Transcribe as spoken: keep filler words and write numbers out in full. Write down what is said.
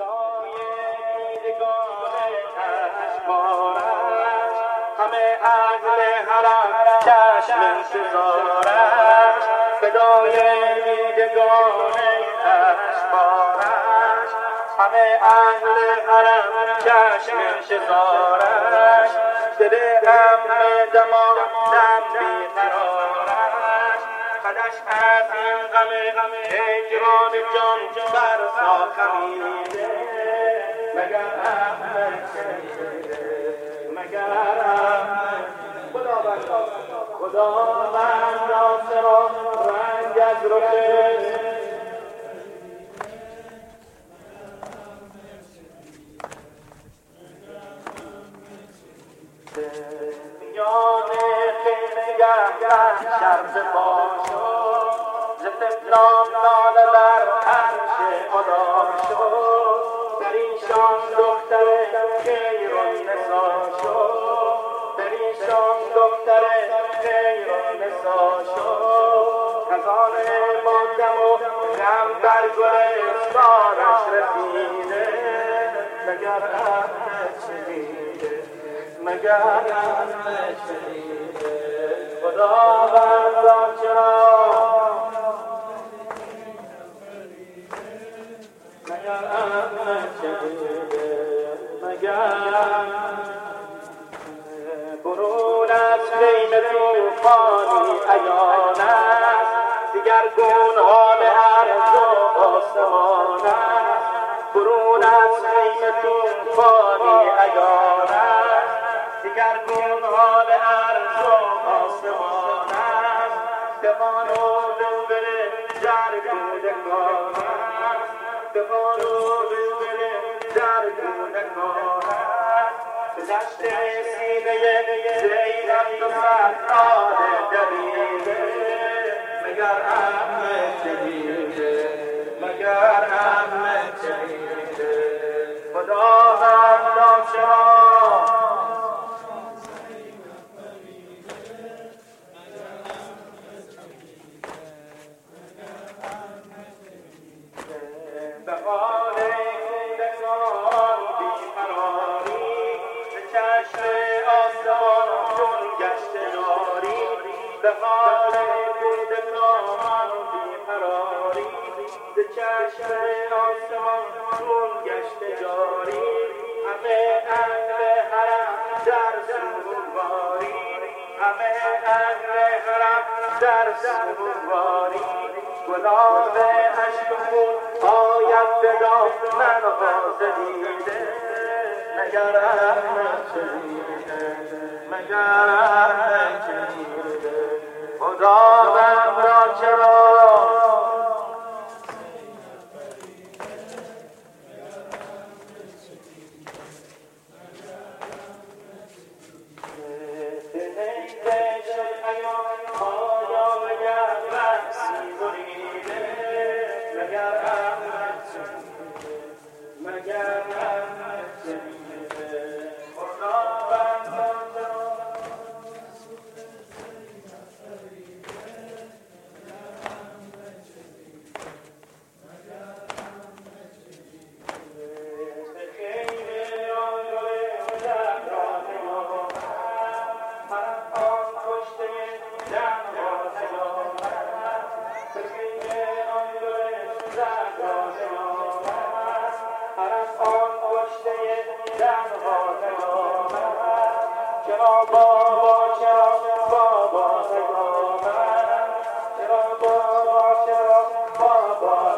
صدای دیدگان اشکارش همه اهل حرم چشم انتظارش صدای دیدگان اشکارش همه اهل حرم چشم انتظارش دل امن دما دم بیقرارش خدش از این غم هجران جان برسا خمیده مگر احمد شنیده مگر احمد خداوند خداوند ناصر رنگ از رخ میان خیمه گردن شرط باشو ز طفلان ناله بر عرش خدا شد در ایشان دختر خیر و نسا شد در ایشان دختر خیر و نسا شد خزان مادم و غم بر گلستانش رسیده مگر احمد شنیده مگر احمد شنیده خداوند را چرا مگر احمد شنیده مگر برون از خیمه طوفانی عیان است دیگر گون حال ارض و آسمان است برون از خیمه طوفانی عیان است دیگر گون حال ارض و آسمان است دمان و دنبل جرگودگان است دمان و دنبل جرگودگان است به دشت سینه زینب دو صحرا دریده مگر احمد شنیده مگر احمد شنیده خداوند چرا به حال کودکان بیقراری به چشم آسمان چون گشت ناری به حال کودکان بیقراری به چشم آسمان چون گشت جاری همه اهل حرم در سوگواری همه اهل حرم در سوگواری گلاب عشق و خون آید به دامن غازلیده مگر احمد شنیده مگر احمد شنیده خداوند را چرا چرا بابا چرا بابا نگامد چرا بابا چرا بابا